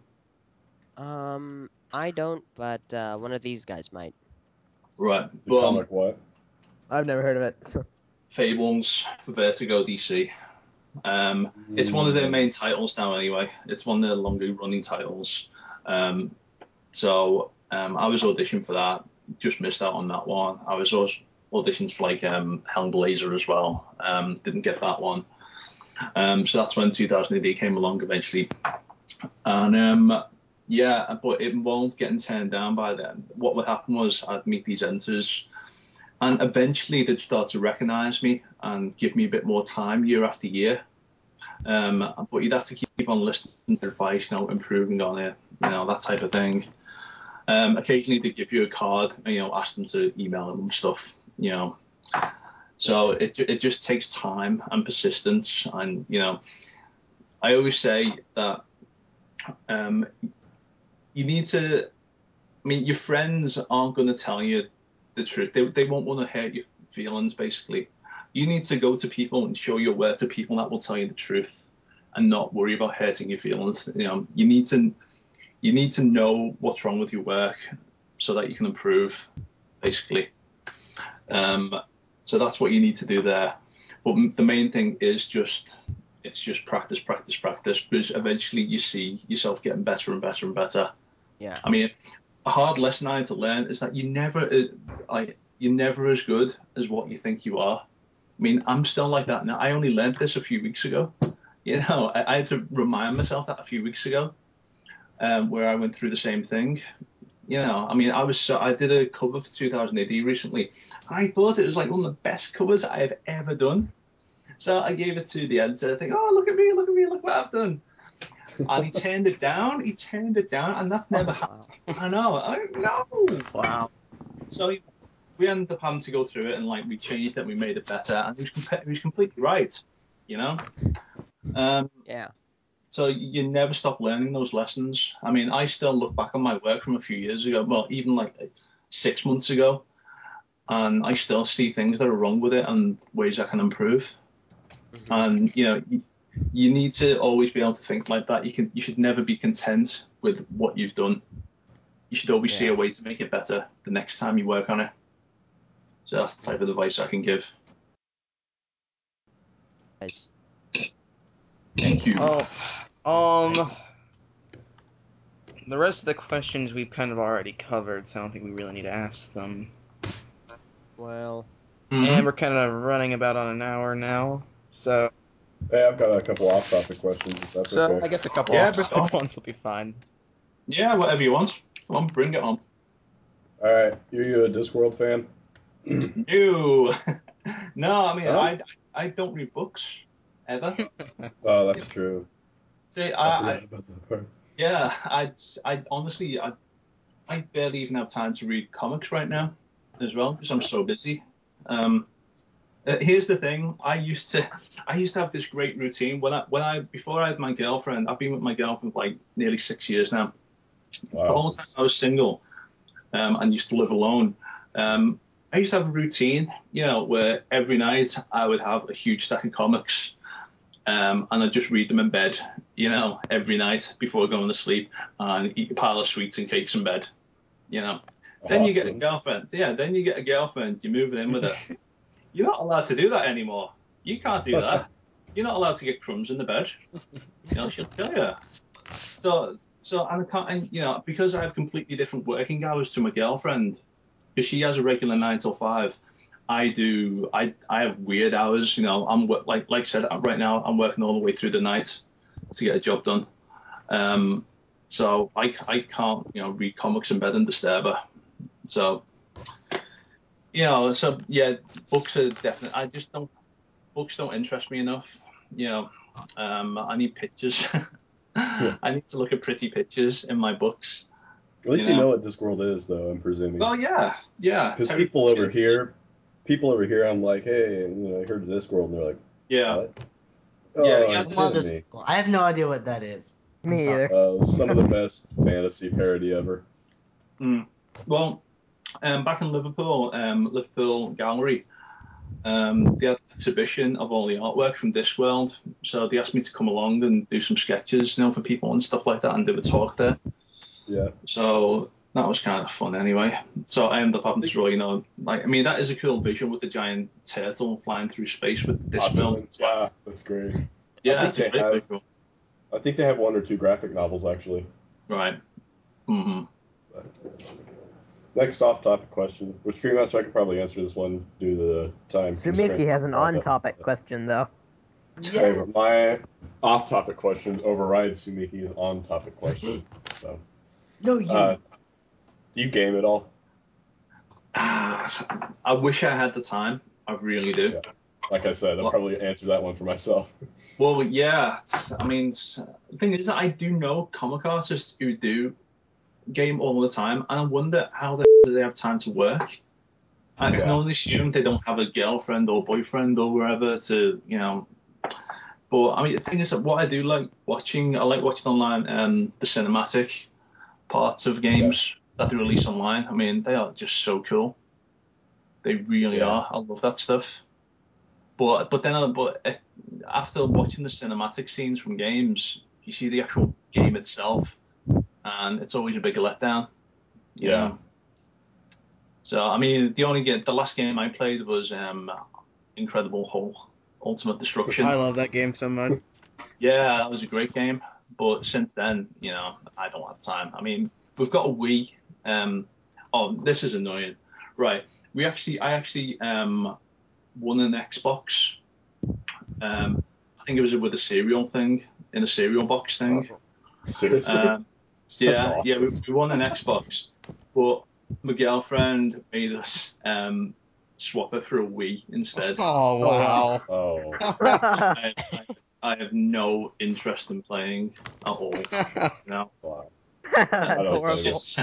Um, I don't, but uh, one of these guys might. Right, The but um, comic what? I've never heard of it. So. Fables for Vertigo D C. Um, it's one of their main titles now, anyway. It's one of their longer running titles. Um, so um, I was auditioning for that. Just missed out on that one. I was also auditioning for like um, Hellblazer as well. Um, didn't get that one. Um, so that's when two thousand A D came along eventually. And um, yeah, but it involved getting turned down by them. What would happen was I'd meet these editors, and eventually they'd start to recognise me and give me a bit more time year after year. Um, but you'd have to keep on listening to their advice, you know, improving on it, you know, that type of thing. Um, occasionally they give you a card, and, you know, ask them to email them stuff, you know. So it it just takes time and persistence, and you know, I always say that um, you need to. I mean, your friends aren't going to tell you the truth. They they won't want to hurt your feelings. Basically, you need to go to people and show your work to people that will tell you the truth, and not worry about hurting your feelings. You know, you need to you need to know what's wrong with your work, so that you can improve, basically. Um, so that's what you need to do there. But the main thing is just, it's just practice, practice, practice, because eventually you see yourself getting better and better and better. Yeah. I mean, a hard lesson I had to learn is that you never, like, you're never as good as what you think you are. I mean, I'm still like that now. I only learned this a few weeks ago. You know, I, I had to remind myself that a few weeks ago, um, where I went through the same thing. You know, I mean, I was so, I did a cover for two thousand A D recently, and I thought it was like one of the best covers I have ever done. So I gave it to the editor. I think, oh, look at me, look at me, look what I've done. And he turned it down. He turned it down, and that's never happened. I know. I know. Wow. So he, we ended up having to go through it, and like we changed it, we made it better, and he was, comp- he was completely right. You know. Um, Yeah. So you never stop learning those lessons. I mean, I still look back on my work from a few years ago, well, even like six months ago, and I still see things that are wrong with it and ways I can improve. Mhm. And you know, you, you need to always be able to think like that. You can, you should never be content with what you've done. You should always see Yeah. a way to make it better the next time you work on it. So that's the type of advice I can give. Nice. Thank you. Oh, um, the rest of the questions we've kind of already covered, so I don't think we really need to ask them. Well, Mhm. And we're kind of running about on an hour now, so Hey, I've got a couple off-topic questions, if that's so okay. I guess a couple Yeah, off-topic bring it on. ones will be fine. Yeah, whatever you want. Come on, bring it on. All right, are you a Discworld fan? No, no. I mean, Huh? I I don't read books ever. Oh, that's true. See, I I, forgot I about that part. yeah, I I honestly I I barely even have time to read comics right now, as well, because I'm so busy. Um, uh, here's the thing: I used to I used to have this great routine when I when I before I had my girlfriend. I've been with my girlfriend for like nearly six years now. The Wow. whole time I was single, um, and used to live alone. Um, I used to have a routine, you know, where every night I would have a huge stack of comics, um, and I'd just read them in bed, you know, every night before going to sleep, and eat a pile of sweets and cakes in bed, you know. Then you get a Awesome. girlfriend. Yeah, then you get a girlfriend. You're moving in with her. You're not allowed to do that anymore. You can't do that. You're not allowed to get crumbs in the bed. You know, she'll kill you. So, so and I can't, and, you know, because I have completely different working hours to my girlfriend, because she has a regular nine till five. I do. I I have weird hours. You know, I'm wo- like like I said right now. I'm working all the way through the night to get a job done. Um, so I I can't you know read comics in bed and disturb her. So you know, so yeah, books are definitely. I just don't. Books don't interest me enough. You know, um, I need pictures. I need to look at pretty pictures in my books. At least You you know. know what Discworld is, though, I'm presuming. Well, yeah, yeah. Because Terry people Pratchett. over here, people over here, I'm like, hey, you know, I heard of Discworld, and they're like, Yeah, what? Yeah, Oh, yeah, you're Well, kidding just, me. I have no idea what that is. I'm Me sorry. either. Uh, some of the best fantasy parody ever. Mm. Well, um, back in Liverpool, um, Liverpool Gallery, um, they had an exhibition of all the artwork from Discworld. So they asked me to come along and do some sketches, you know, for people and stuff like that, and do a talk there. Yeah. So that was kind of fun anyway. So I ended up having to draw, you know, like, I mean, that is a cool vision with the giant turtle flying through space with the Discworld. Ottoman. Yeah, that's great. I Yeah, think it's a they great have. visual. I think they have one or two graphic novels actually. Right. hmm But next off-topic question, which pretty much I could probably answer this one due to the time Sumiki constraint. has an Uh, on-topic question though. Hey, but Yes. my off-topic question overrides Sumiki's on-topic question. So, No, you. uh, do you game at all? Ah, I wish I had the time. I really do. Yeah. Like I said, I'll Well, probably answer that one for myself. well, yeah. it's- I mean, it's- the thing is that I do know comic artists who do game all the time, and I wonder how the hell do they have time to work? I can Yeah. only assume they don't have a girlfriend or boyfriend or wherever to, you know. But I mean, the thing is that what I do like watching, I like watching online um, the cinematic parts of games that they release online. I mean, they are just so cool. They really Yeah. are. I love that stuff. But but then uh, but if, after watching the cinematic scenes from games, you see the actual game itself, and it's always a big letdown. You Yeah. know. So I mean, the only game, the last game I played was um, Incredible Hulk: Ultimate Destruction. I love that game so much. Yeah, that was a great game. But since then, you know, I don't have time. I mean, we've got a Wii. Um, oh, this is annoying. Right, we actually, I actually um, won an Xbox. Um, I think it was with a cereal thing in a cereal box thing. Seriously? Um, yeah, That's yeah, we, awesome. we won an Xbox, but my girlfriend made us um, swap it for a Wii instead. Oh wow! Oh. I, I, I have no interest in playing at all. You know, Wow. That's I don't it's blame you. horrible. just.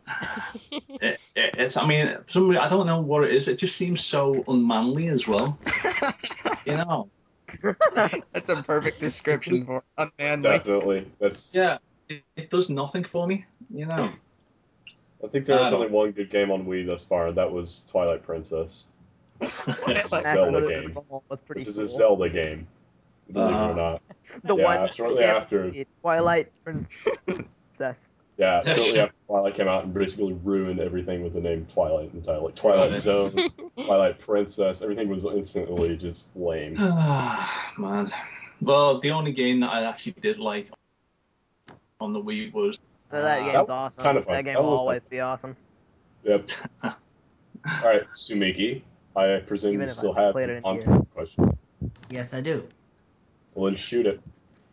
It, it, it's. I mean, for somebody, I don't know what it is. It just seems so unmanly as well. You know. That's a perfect description Just- for unmanly. Definitely. That's. Yeah, it, it does nothing for me. You know. I think there I was don't- only one good game on Wii thus far, and that was Twilight Princess, Yes. Zelda Actually, game. was pretty which is cool. a Zelda game. Believe it Uh, or not. The Yeah, one shortly yeah, after. Twilight Princess. Yeah, Yes. shortly after Twilight came out and basically ruined everything with the name Twilight in the title. Like Twilight Right. Zone, Twilight Princess, everything was instantly just lame. Man. Well, the only game that I actually did like on the Wii was. So that Ah. game's That was awesome. kind of fun. That game That will was fun. always be awesome. Yep. All right, Sumiki, I presume Even you if I still have played an it in on question. Yes, I do. Well, then shoot it.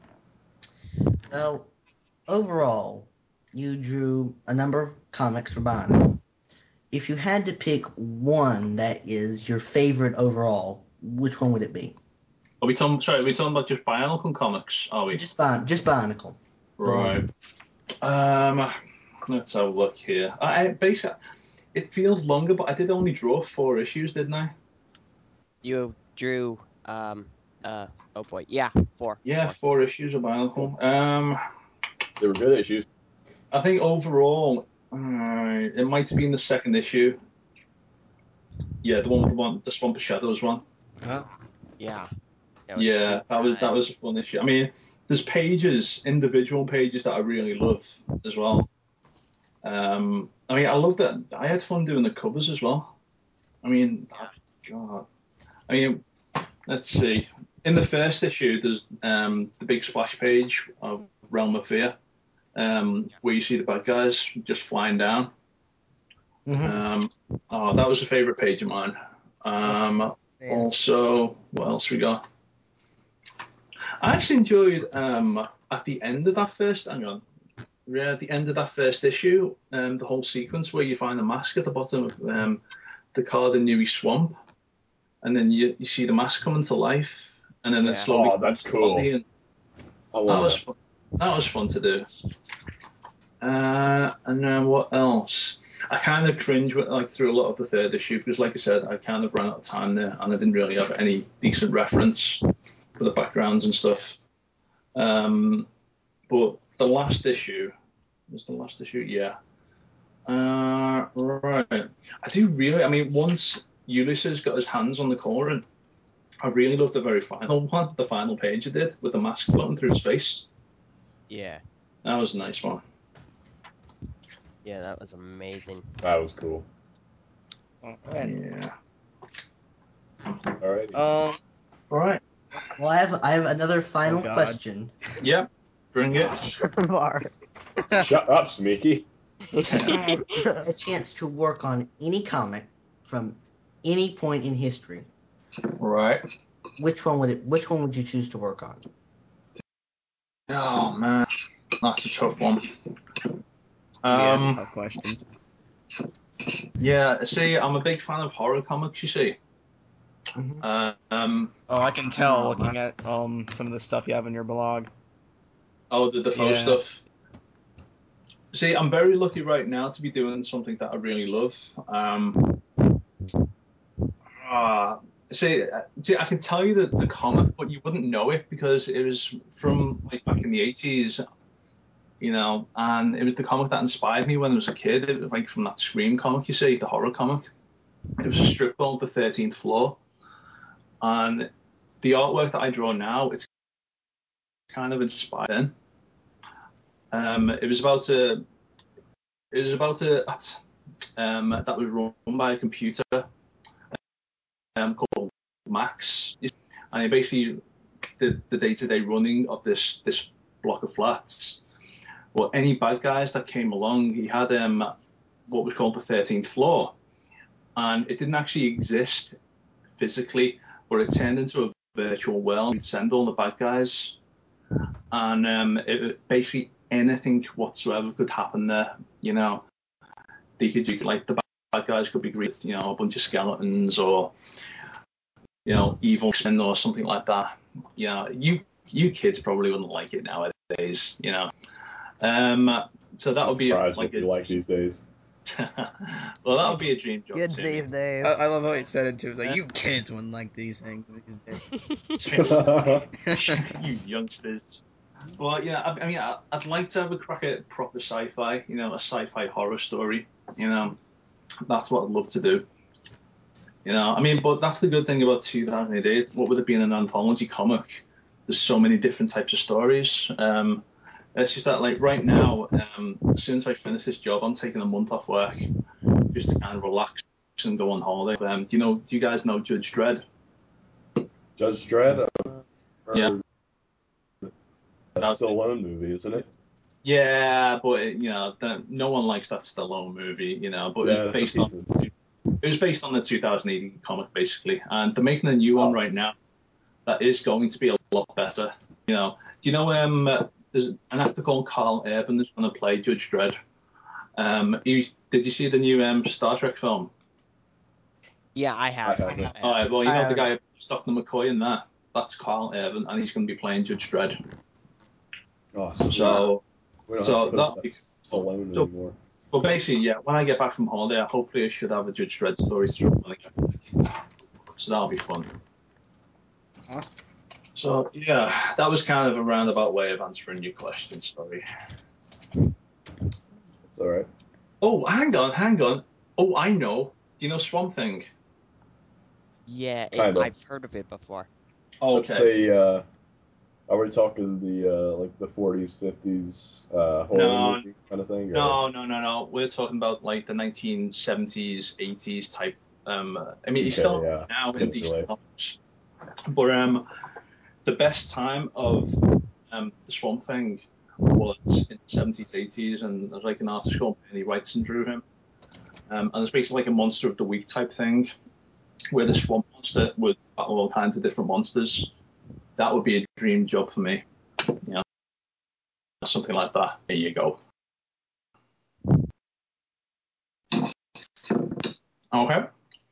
Well, overall, you drew a number of comics for Bionicle. If you had to pick one that is your favorite overall, which one would it be? Are we talking? Sorry, are we talking about just Bionicle comics? Are we? Just Bi- just Bionicle. Right. Um. Let's have a look here. I, I basically, it feels longer, but I did only draw four issues, didn't I? You drew um uh oh boy yeah four Yeah, four. four issues of Bionicle. Um. They were good issues. I think overall, uh, it might have been the second issue. Yeah, the one with the one, the Swamp of Shadows one. Huh? Yeah. That was Yeah, sweet that was that time. was a fun issue. I mean, there's pages, individual pages that I really love as well. Um, I mean, I love that. I had fun doing the covers as well. I mean, God. I mean, let's see. In the first issue, there's um, the big splash page of Realm of Fear, um, where you see the bad guys just flying down. Mm-hmm. Um, oh, that was a favorite page of mine. Um, Same. also, what else we got? I actually enjoyed um, at the end of that first. Hang on, yeah, at the end of that first issue, um, the whole sequence where you find the mask at the bottom of um, the Cardinui swamp, and then you, you see the mask coming to life, and then Yeah. it slowly Oh, that's forms the cool. body, and I that love was that. fun. That was fun to do. Uh, and then what else? I kind of cringe with, like through a lot of the third issue because, like I said, I kind of ran out of time there, and I didn't really have any decent reference for the backgrounds and stuff. Um, but the last issue was the last issue, yeah. Uh, right. I do really. I mean, once Ulysses got his hands on the core, I really love the very final one, the final page it did with the mask floating through space. Yeah. That was a nice one. Yeah, that was amazing. That was cool. All right. Yeah. All right. Um. All right. Well, I have I have another final Oh, God. question. Yep. Bring it. Var. Shut up, Smeeky. If you had a chance to work on any comic from any point in history, Right. which one would it? Which one would you choose to work on? Oh man, that's a tough one. Yeah, Um. tough question. Yeah. See, I'm a big fan of horror comics. You see. Mhm. Uh, um. Oh, I can tell Oh, looking man. at um some of the stuff you have in your blog. Oh, the Defoe Yeah. stuff. See, I'm very lucky right now to be doing something that I really love. Um. Uh, see, uh, see, I can tell you the, the comic, but you wouldn't know it because it was from like back in the eighties, you know, and it was the comic that inspired me when I was a kid. It was like from that Scream comic, you see, the horror comic. It was a strip called The thirteenth Floor. And the artwork that I draw now, it's kind of inspired then. Um, it was about a, it was about a, um, that was run by a computer um, called Max, and he basically did the day-to-day running of this this block of flats. Well, any bad guys that came along, he had um, what was called the thirteenth floor, and it didn't actually exist physically, but it turned into a virtual world. We'd send all the bad guys, and um, it, basically anything whatsoever could happen there. You know, they could do like the bad guys could be greeted, you know, a bunch of skeletons or you know evil men or something like that. You know, you you kids probably wouldn't like it nowadays. You know, um, so that would be Surprised like what you a, like these days. well, that would be a dream job Kids to these me. days. I, I love how he said it too. Like Uh, you kids wouldn't like these things these days. you youngsters. Well, yeah, I, I mean, I, I'd like to have a crack at proper sci-fi, you know, a sci-fi horror story. You know, that's what I'd love to do. You know, I mean, but that's the good thing about two thousand eight. What would it be in an anthology comic? There's so many different types of stories. Um, it's just that, like, right now, um, as soon as I finish this job, I'm taking a month off work just to kind of relax and go on holiday. Um, do you know? Do you guys know Judge Dredd? Judge Dredd, uh, or Yeah. a Stallone movie, isn't it? Yeah, but it, you know, the, no one likes that Stallone movie. You know, but Yeah, it was it's a based on decent. it was based on the two thousand eight comic basically, and they're making a new one right now that is going to be a lot better. You know, do you know um there's an actor called Carl Urban that's going to play Judge Dredd. Um, he, did you see the new um Star Trek film? Yeah, I I have. haven't. I have. All right, well, you I know the haven't. guy Stockton McCoy in that. That's Carl Urban, and he's going to be playing Judge Dredd. Oh, sweet. So, we don't so have to that'll put be that Stallone so. anymore. But basically, yeah, when I get back from holiday, hopefully I should have a Judge Dredd story through when I get back. So that'll be fun. Awesome. So yeah, that was kind of a roundabout way of answering your question. Sorry. It's all right. Oh, hang on, hang on. Oh, I know. Do you know Swamp Thing? Yeah, it, Kinda. I've heard of it before. Oh, Let's okay. say, uh, are we talking the uh, like the forties, fifties uh, horror No, movie kind of thing? Or? no, no, no, no. We're talking about like the nineteen seventies, eighties type. Um, I mean, he's Okay, still yeah. now in Can decent relate. numbers, but um, the best time of um the Swamp Thing was in the seventies, eighties, and there's like an artist called Penny Wrightson drew him. Um, and it's basically like a monster of the week type thing, where the swamp monster would battle all kinds of different monsters. That would be a dream job for me. You know, something like that. There you go. Okay.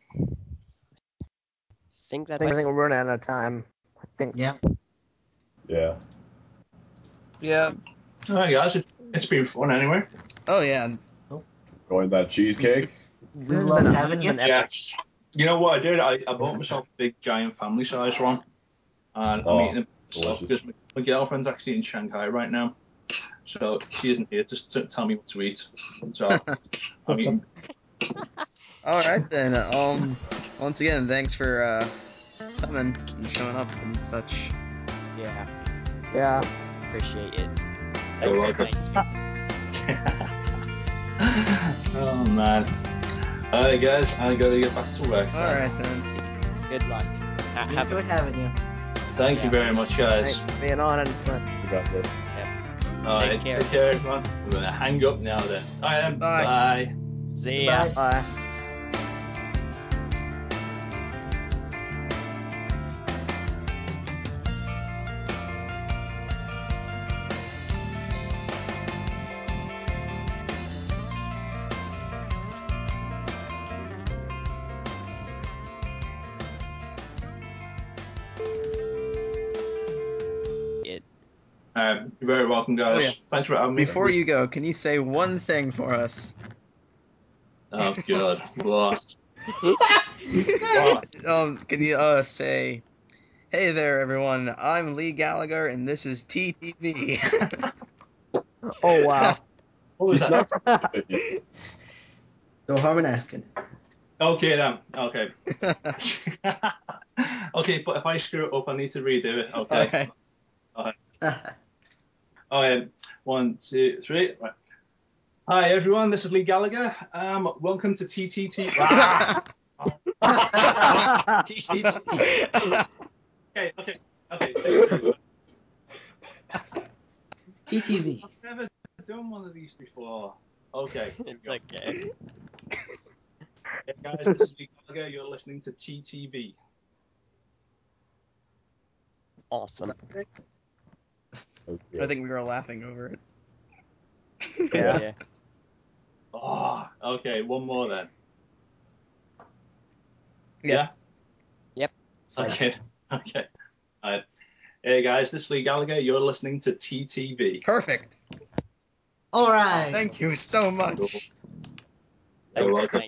think I that's think, I think we're running out of time. I think. Yeah. Yeah. Yeah. All right, guys. It's, it's been fun anyway. Oh yeah. Going that cheesecake. This We has love been, having this you. has been epic. Yes. You know what I did? I, I bought myself a big giant family size one, and I'm Oh, eating it myself delicious. because my, my girlfriend's actually in Shanghai right now, so she isn't here to, to tell me what to eat. So I'm eating. All right then. Um. Once again, thanks for uh coming and showing up and such. yeah. Yeah. Appreciate it. You're welcome. Oh man. All right, guys. I gotta get back to work. All then. right then. Good luck. Ha- We have a enjoyed having you. Thank you Yeah. very much, guys. Thanks for being on, and it's fun. You got that. All right, Take care. take care, everyone. I'm gonna hang up now. Then. All right, then. Bye. Bye. see ya. Goodbye. Bye. It. All right, you're very welcome, guys. Oh, yeah. Thanks for having me. Before you go, can you say one thing for us? Oh God. What? What? um. Can you uh say, "Hey there, everyone. I'm Lee Gallagher, and this is T T V." Oh wow. What was She's that? not. No harm in asking. Okay then. Okay. Okay, but if I screw it up, I need to redo it. Okay. All right. All right. One, two, three. Right. Hi everyone, this is Lee Gallagher. Um, welcome to T T T. Ah! Okay, okay, okay. Seriously, T T V. I've never done one of these before. Okay, here It's we go. okay. Hey guys, this is Lee Gallagher. You're listening to T T V. Awesome. Okay. I think we were laughing over it. Yeah. Yeah. Oh, okay. One more then. Yeah. Yeah. Same. Okay. Okay. All right. Hey guys, this is Lee Gallagher. You're listening to T T V. Perfect. All right. Thank you so much. You're Thank- welcome.